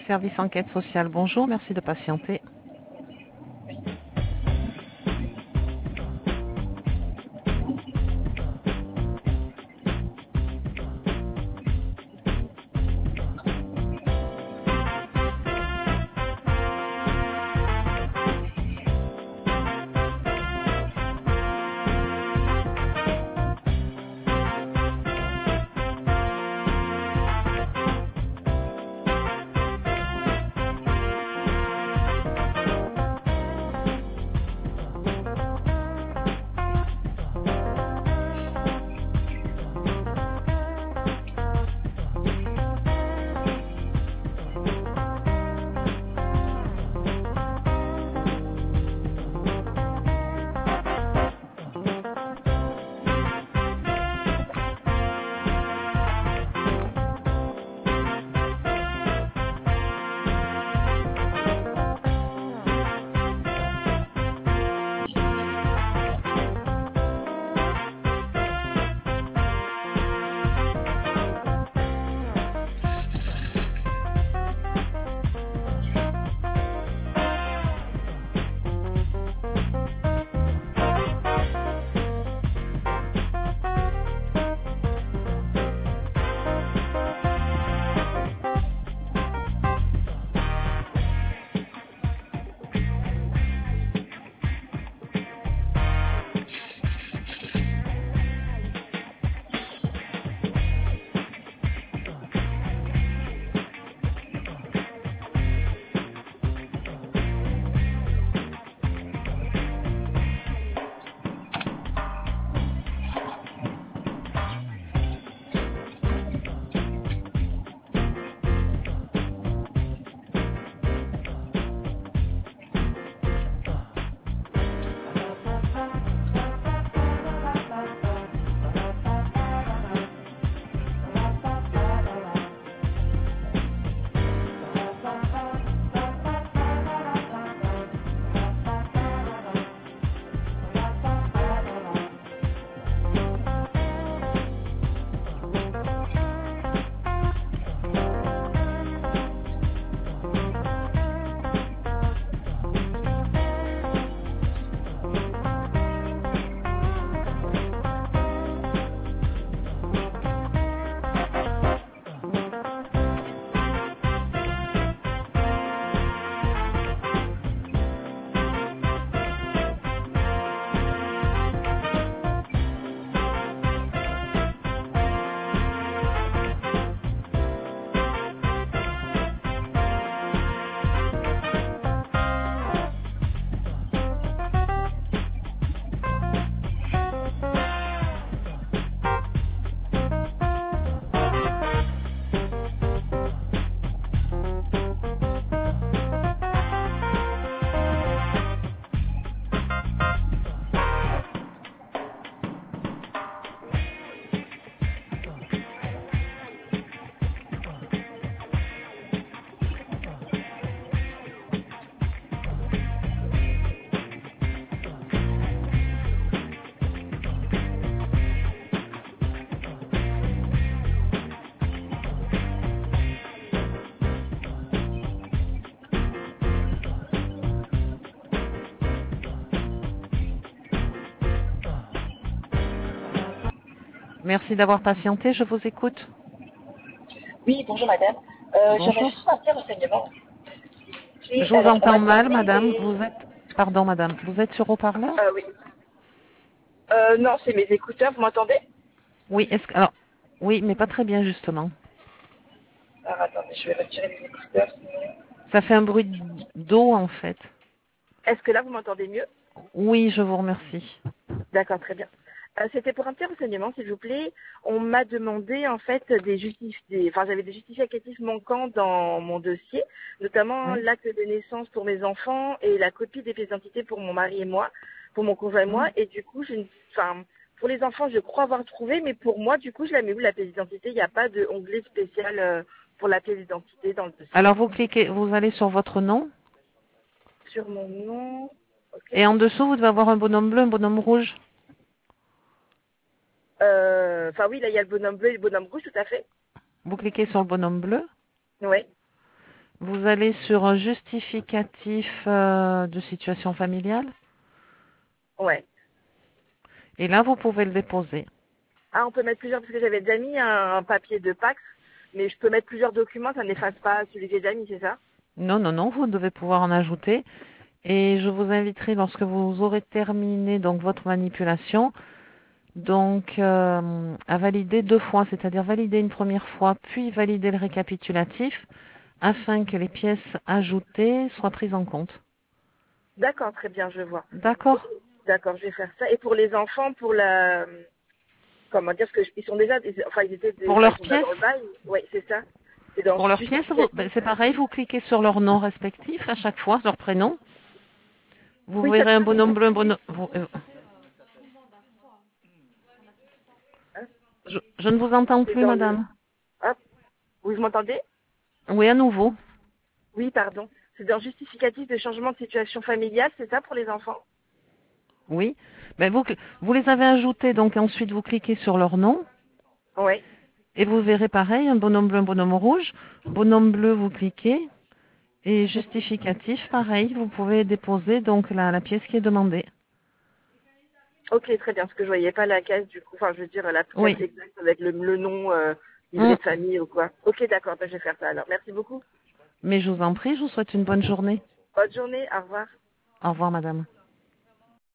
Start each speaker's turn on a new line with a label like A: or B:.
A: service enquête sociale. Bonjour, merci de patienter. Merci d'avoir patienté, je vous écoute.
B: Oui, bonjour madame. J'aurais
A: Bonjour.
B: juste un petit renseignement.
A: Je vous entends mal, madame. Vous êtes... Pardon, madame. Vous êtes sur haut-parleur?
B: Oui. Non, c'est mes écouteurs, vous m'entendez?
A: Oui, alors, oui, mais pas très bien, justement.
B: Alors attendez, je vais retirer mes écouteurs.
A: Ça fait un bruit d'eau, en fait.
B: Est-ce que là, vous m'entendez mieux?
A: Oui, je vous remercie.
B: D'accord, très bien. C'était pour un petit renseignement, s'il vous plaît. On m'a demandé, en fait, j'avais des justificatifs manquants dans mon dossier, notamment
A: Oui.
B: l'acte de naissance pour mes enfants et la copie des pièces d'identité pour mon mari et moi, pour mon conjoint et moi. Et du coup, pour les enfants, je crois avoir trouvé, mais pour moi, du coup, je la mets où la pièce d'identité? Il n'y a pas de onglet spécial pour la pièce d'identité dans le dossier.
A: Alors, vous allez sur votre nom.
B: Sur mon nom, ok.
A: Et en dessous, vous devez avoir un bonhomme bleu, un bonhomme rouge.
B: Oui, là, il y a le bonhomme bleu et le bonhomme rouge, tout à fait.
A: Vous cliquez sur le bonhomme bleu.
B: Oui.
A: Vous allez sur un justificatif de situation familiale
B: Ouais.
A: et là, vous pouvez le déposer.
B: Ah, on peut mettre plusieurs, parce que j'avais déjà mis un papier de Pax, mais je peux mettre plusieurs documents, ça n'efface pas celui que j'ai déjà mis, c'est ça?
A: Non, non, non, vous devez pouvoir en ajouter. Et je vous inviterai, lorsque vous aurez terminé donc votre manipulation, donc à valider 2 fois, c'est-à-dire valider une première fois, puis valider le récapitulatif, afin que les pièces ajoutées soient prises en compte.
B: D'accord, très bien, je vois. Ok,
A: D'accord?
B: d'accord, je vais faire ça. Et pour les enfants, pour la, comment dire, parce qu'ils sont déjà, enfin,
A: Pour
B: ils
A: leurs
B: sont déjà dans le
A: pièces,
B: bail. Oui, c'est ça. C'est dans
A: pour leurs pièces,
B: justificatif.
A: c'est pareil, vous cliquez sur leur nom respectif à chaque fois, leur prénom. Vous
B: Oui, ça,
A: verrez un bonhomme bleu, un bonhomme...
B: hein,
A: je ne vous entends
B: c'est
A: plus,
B: dans le,
A: madame.
B: hop, vous m'entendez?
A: Oui, à nouveau.
B: Oui, pardon. C'est dans justificatif de changement de situation familiale, c'est ça pour les enfants?
A: Oui. Ben vous les avez ajoutés, donc ensuite vous cliquez sur leur nom
B: Oui.
A: et vous verrez pareil, un bonhomme bleu, un bonhomme rouge. Bonhomme bleu, vous cliquez et justificatif, pareil, vous pouvez déposer donc la pièce qui est demandée.
B: Ok, très bien, parce que je voyais pas la case du coup, enfin, je veux dire la case
A: Oui.
B: exacte avec le nom, livret
A: Hum.
B: de famille ou quoi. Ok, d'accord, ben, je vais faire ça alors. Merci beaucoup.
A: Mais je vous en prie, je vous souhaite une bonne journée.
B: Bonne journée, au revoir.
A: Au revoir, madame.